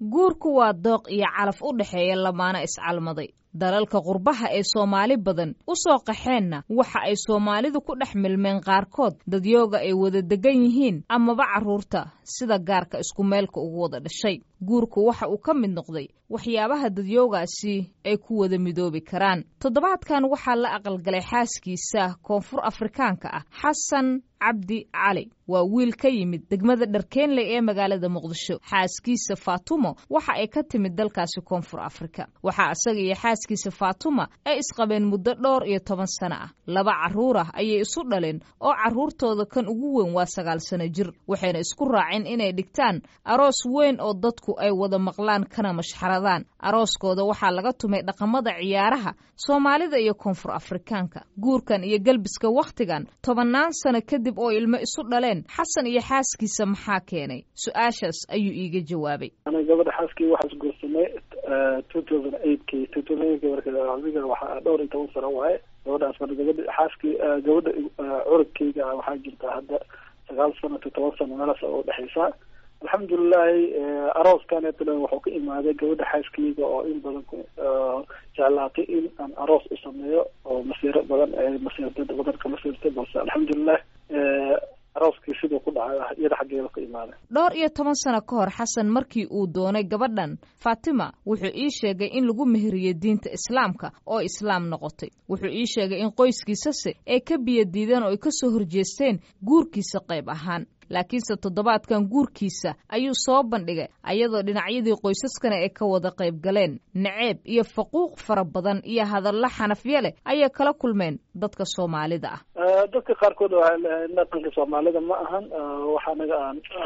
guurku waa dooq iyo calaf u dhaxeeya lamaana iscalmaday dalalka qurbaha ee Soomaali badan u soo qaxeenna waxa ay Soomaalidu ku dhex milmeen qaarkood dadyooga ay wada degan yihiin amaba carruurta sida gaarka isku meelka ugu wada dhashay guurku waxa uu ka mid noqday waxyaabaha dadyoogaasi ay ku wada midoobi karaan toddobaadkan waxaa la aqalgalay xaaskiisa Koonfur Afrikaanka ah Xasan Cabdi Cali waa wiil ka yimid degmada Dharkeenley ee magaalada Muqdisho xaaskiisa Faatumo waxa ay ka timid dalkaasi Koonfur Afrika waxa asaga iyo xaaskiisa Faatuma ay isqabeen muddo dhowr iyo 10 sano ah laba carruur ah ayay isu dhaleen oo carruurtooda kan ugu weyn waa 9 sano jir waxayna isku raaceen inay dhigtaan aroos weyn oo dadku ay wada maqlaan kana mashxaradaan arooskooda waxaa laga tumay dhaqamada ciyaaraha Soomaalida iyo Koonfur Afrikaanka guurkan iyo galbiska waqtigan 10 sano kadib oo ilmo isu dhaleen Xasan iyo xaaskiisa maxaa keenay su'aashaas ayuu iiga jawaabay ana gabadha xaaskii waxa guursanay 2008 markii waxa dhowr iyo 10 sano waaye gabadhaas gabadha xaaskii gabadha urugkayga waxa jirta hadda 9 sano 10 sano meelaas oo dhaxaysa alxamdulillah arooskan wuxuu ka imaaday gabadha xaaskayga oo in badan jeclaatay in aan aroos u sameeyo oo masiiro badan masiirada badan ka masiirtay balse alxamdulillah arooskii sidoo ku dhacay iyada xageeda ka imaaday dhowr iyo 10 sano ka hor Xasan markii uu doonay gabadhan Fatima wuxuu ii sheegay in lagu meheriyay diinta Islaamka oo Islaam noqotay wuxuu ii sheegay in qoyskiisa ay ka biyadiideen oo ay ka soo horjeesteen guurkiisa qayb ahaan laakiinse toddobaadkan guurkiisa ayuu soo bandhigay ayadoo dhinacyadii qoysaskana ay ka wada qayb galeen naceeb iyo faquuq fara badan iyo hadallo xanafyo leh ayay kala kulmeen dadka Soomaalida ah dadka qaarkood dhaqanka Soomaalida ma ahan waxa naga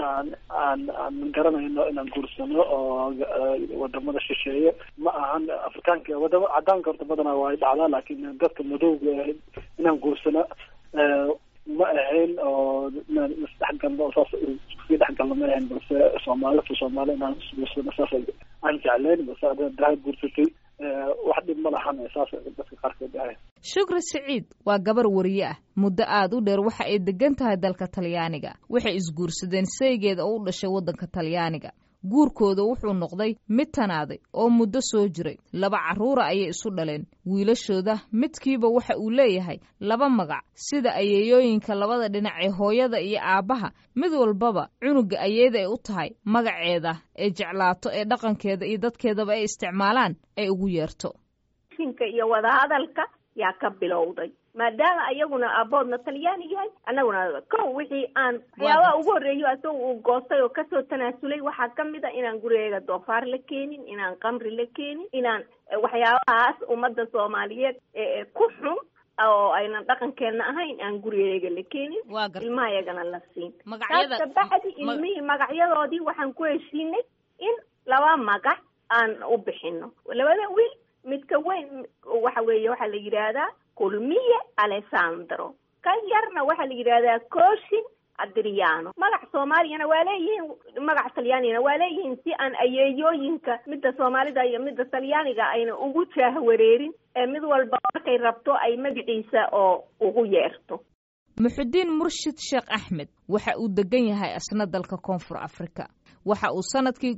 aan garanayno inaan guursano oo wadamada shisheeye ma ahan Afrikaanka wadamada cadaanka horta badanaa waa dhacdaa laakiin dadka madowga inaan guursano ma ahayn oo isdhexgalno saas isku dhexgalno ma ahayn balse Soomaali inaan isguursano saas aan jeclayn balse hadda guursatay wax dhib ma lahan saas dadka qaarkood ah Shukri Saciid waa gabar wariye ah muddo aad u dheer waxa ay degan tahay dalka Talyaaniga waxay isguursadeen saygeeda oo u dhashay wadanka Talyaaniga guurkooda wuxuu noqday mid tanaaday oo muddo soo jiray laba carruur ayay isu dhaleen wiilashooda midkiiba waxa uu leeyahay laba magac sida ayeeyooyinka labada dhinac ee hooyada iyo aabaha mid walbaba cunuga ayeeda ay u tahay magaceeda ee jeclaato ee dhaqankeeda iyo dadkeedaba ay isticmaalaan ay ugu yeerto shinka iyo wada hadalka yaa ka bilowday maadaama ayaguna aboodna Talyaani yahay anaguna kow wixii aan waxyaaba ugu horeeyo asoo uu goostay oo kasoo tanaasulay waxa kamid ah inaan guriga doofaar la keenin inaan qamri la keenin inaan waxyaabahaas ummadda Soomaaliyeed ee ku xun oo ayna dhaqankeena ahayn aan guriga la keenin ilmaha yagana la siin magacyada bacdi ilmihii magacyadoodii waxaan ku heshiinay in laba magac aan u bixino labada wiil midka weyn waxa weeye waxa la yiraahdaa Kulmiye Alessandro kan yarna waxa la yiraahdaa Coshin Adriano magac Soomaaliyana waa leeyihiin magac Talyaanina waa leeyihiin si aan ayeeyooyinka midda Soomaalida iyo midda Talyaaniga ayna ugu jahwareerin ee mid walba markay rabto ay magaciisa oo ugu yeerto Muxudiin Murshid Sheekh Axmed waxa uu degan yahay asna dalka Koonfur Afrika waxa uu sanadkii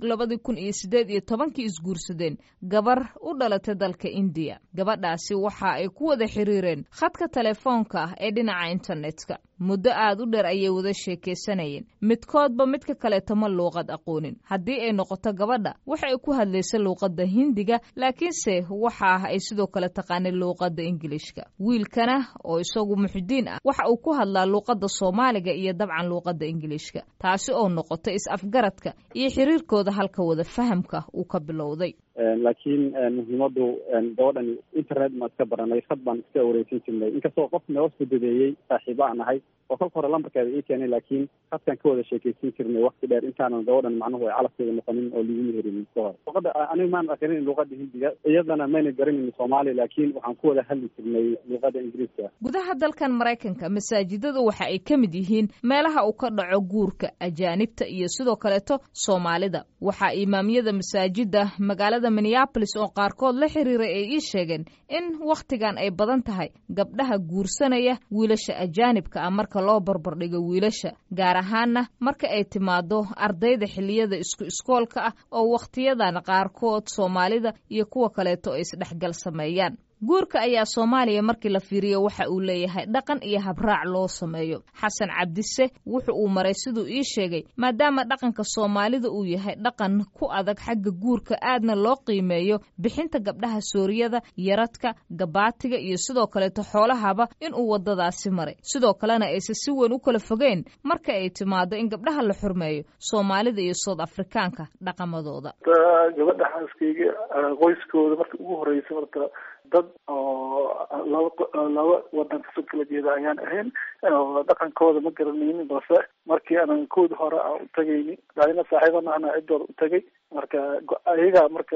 2018 isguursadeen gabar u dhalatay dalka India gabadhaasi waxa ay ku wada xiriireen khadka telefoonka ee dhinaca internetka muddo aad u dheer ayay wada sheekeysanayeen midkoodba midka kale tama luqad aqoonin haddii ay noqoto gabadha waxa ay ku hadlaysay luqadda Hindiga laakiinse waxa ay sidoo kale taqaanay luqadda Ingiriiska wiilkana oo isagu Muxudiin ah waxa uu ku hadlaa luqadda Soomaaliga iyo dabcan luqadda Ingiriiska taasi oo noqotay is-afgaradka iyo xiriirkooda halka wada fahamka uu ka bilowday laakiin muhiimadu gabadhan internet ma iska baranay khad baan iska wareysan jirnay inkastoo qof noo isbedelay saaxiibo aan ahay oo kolka hore lambarkeeda ii keenay laakiin khadkan ka wada sheekeysan jirnay waqti dheer intaanan gabadhan macnuhu ay calafkeeda noqonin oo liigu herin kahor luqadda aniga maan aqoonin luqadda Hindiga iyadana mayna garanaynin Soomaali laakiin waxaan ku wada hadli jirnay luqadda Ingiriiska gudaha dalkan Mareykanka masaajidadu waxa ay ka mid yihiin meelaha uu ka dhaco guurka ajaanibta iyo sidoo kaleeto Soomaalida waxa imaamiyada masaajida magaalada magaalada minneabolis oo qaarkood la xiriiray ay ii sheegeen in wakhtigan ay badan tahay gabdhaha guursanaya wiilasha ajaanibka ah marka loo barbardhigo wiilasha, gaar ahaanna marka ay timaado ardayda xilliyada isku iskoolka ah oo wakhtiyadan qaarkood Soomaalida iyo kuwa kaleeto ay isdhexgal sameeyaan. guurka ayaa Soomaaliya markii la fiiriyo waxa uu leeyahay dhaqan iyo habraac loo sameeyo. Xasan Cabdise wuxuu uu maray sidoo ii sheegay maadaama dhaqanka Soomaalida uu yahay dhaqan ku adag xagga guurka aadna loo qiimeeyo bixinta gabdhaha Sooriyada, yaradka, gabaatiga iyo sidoo kale xoolahaba in uu wadadaasi maray. Sidoo kalena ay si weyn u kala fogeen marka ay timaado in gabdhaha la xurmeeyo Soomaalida iyo South Africaanka dhaqamadooda. Gabadha xaaskeyga qoyskooda markii ugu horeysay marka dad oo laba wadan kasoo kala jeeda ayaan ahayn dhaqankooda ma garanaynin, balse markii aanan kood hore u tagayni daadina saaxiibana ana ciddooda u tagay marka ayaga marka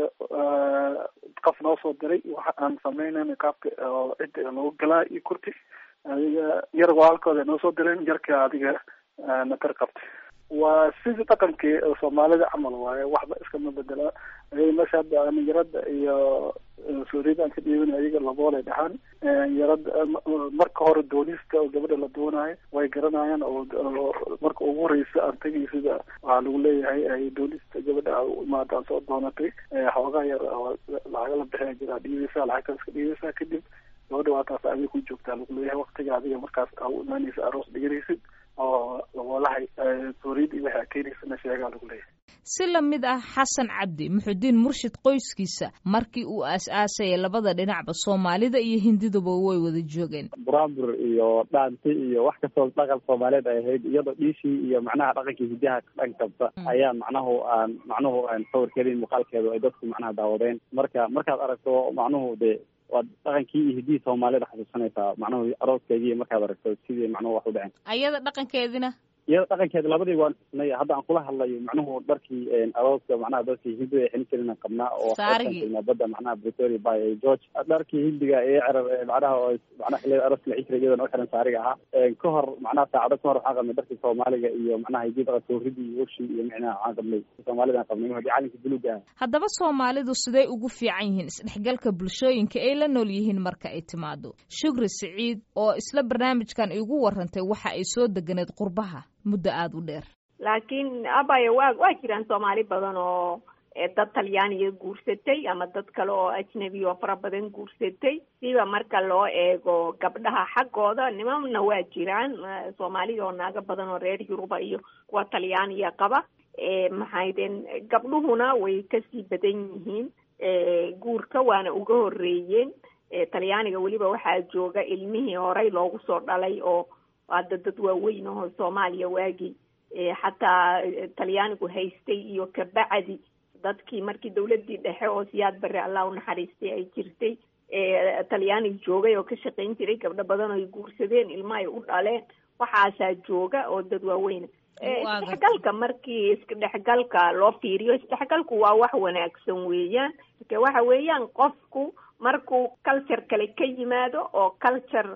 qof noo soo diray waxa aan sameynayna qaabka cidda loogu galaa iyo kurti adiga yar walaalkooda noo soo direen yarka adiga natar qabtay. waa sidii dhaqankii Soomaalida camal waaye, waxba iskama bedela. meesha hadda yarada iyo Sooriyada aan ka dhiibin ayaga laboolay dhahaan yarada marka hore doonista oo gabadha la doonayo way garanayaan oo marka ugu horeysa aan tagay sida waxaa lagu leeyahay ay doonista gabadha maadaan soo doonatay xoogaa yar lacaga la bixin jira dhiibeysa lacagtaas ka dhiibeysa kadib gabadha waa taas adiga ku joogtaa lagu leeyahay waqtiga adiga markaas aa u imaanaysa aroos dhiganaysid oo laboolahay Sooriyada iyo waxa keenaysana sheegaa lagu leeyahay. si la mid ah Xasan Cabdi Muxudiin Murshid qoyskiisa markii uu aasaasay labada dhinacba Soomaalida iyo Hindiduba way wada joogeen. Buraanbur iyo dhaanti iyo wax kastoo dhaqan Soomaaliyeed ay ahayd iyadoo dhiishii iyo macnaha dhaqankii hidaha dhankabta ayaa macnuhu aan sawirkeedii muuqaalkeedu ay dadku macnaha daawadeen. markaad aragto macnuhu de waa dhaqankii iyo hidii Soomaalida xasuusanaysaa macnuhu arooskeedii markaad aragto sidii macnuhu wax u dhaceen. ayada dhaqankeedina iyada dhaqankeeda labadii waan xusnay. hadda aan kula hadlayo macnuhu dharkii arooska macnaha dadkii hindiga ay xilin jireen qabnaa oo badda macnaha Victoria by George dharkii hindiga ee cirar macnaha oo macnaha xilliga arooska la xiriirayeen oo xiran saariga ahaa ka hor macnaha saacado ka hor waxaan qabnay dharkii Soomaaliga iyo macnaha hidida Sooriyada iyo urshi iyo macnaha aan qabnay Soomaalida aan qabnay hadii calanka buluuga ah. haddaba Soomaalidu sidee ugu fiican yihiin isdhexgalka bulshooyinka ay la nool yihiin marka ay timaado? Shukri Siciid oo isla barnaamijkan igu warantay waxa ay soo deganeed qurbaha muddo aad u dheer. laakiin abaya waa jiraan Soomaali badan oo dad Talyaaniga guursatay ama dad kale oo ajnabi oo fara badan guursatay. siba marka loo eego gabdhaha xaggooda nimanna waa jiraan Soomaali oo naaga badan oo reer Yuruba iyo kuwa Talyaaniga qaba. maxaydeen gabdhuhuna way kasii badan yihiin guurka waana uga horeeyeen. Talyaaniga weliba waxaa jooga ilmihii horey loogu soo dhalay oo hadda dad waaweyn oo Soomaaliya waagi xataa Talyaanigu haystay iyo kabacdi dadkii markii dawladii dhexe oo Siyaad Barre Allah u naxariistay ay jirtay Talyaaniga joogay oo ka shaqayn jiray gabdho badan oo ay guursadeen ilmo ay u dhaleen waxaasaa jooga oo dad waaweyn. isdhexgalka markii isdhexgalka loo fiiriyo isdhexgalku waa wax wanaagsan weeyaan. waxa weeyaan qofku markuu culture kale ka yimaado oo culture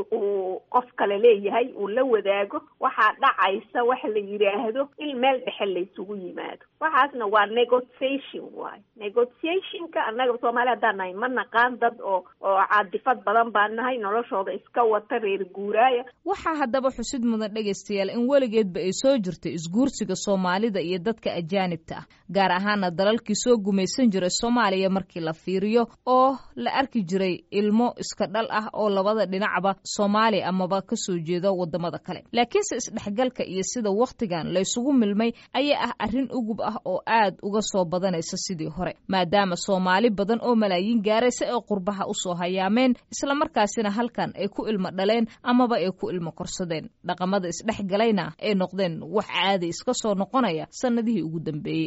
uu qof kale leeyahay uu la wadaago waxaa dhacaysa wax la yiraahdo in meel dhexe la isugu yimaado. waxaasna waa negotiation waay. negotiationka annaga Soomaaliya hadaan nahay ma naqaan dad oo caadifad badan baan nahay noloshooda iska wata reer guuraaya. waxaa haddaba xusid mudan dhegaystayaal in weligeedba ay soo jirtay isguursiga Soomaalida iyo dadka ajaanibta ah gaar ahaana dalalkii soo gumaysan jiray Soomaaliya markii la fiiriyo oo la arki jiray ilmo iska dhal ah oo labada dhinacba Soomaali amaba ka soo jeedo wadamada kale. laakiinse isdhexgalka iyo sida waqtigan la isugu milmay ayaa ah arrin ugub ah oo aad uga soo badanaysa sidii hore maadaama Soomaali badan oo malaayiin gaaraysa ee qurbaha u soo hayaameen isla markaasina halkan ay ku ilmo dhaleen amaba ay ku ilmo korsadeen. dhaqamada isdhexgalayna ay noqdeen wax caadi iska soo noqonaya sanadihii ugu dambeeyay.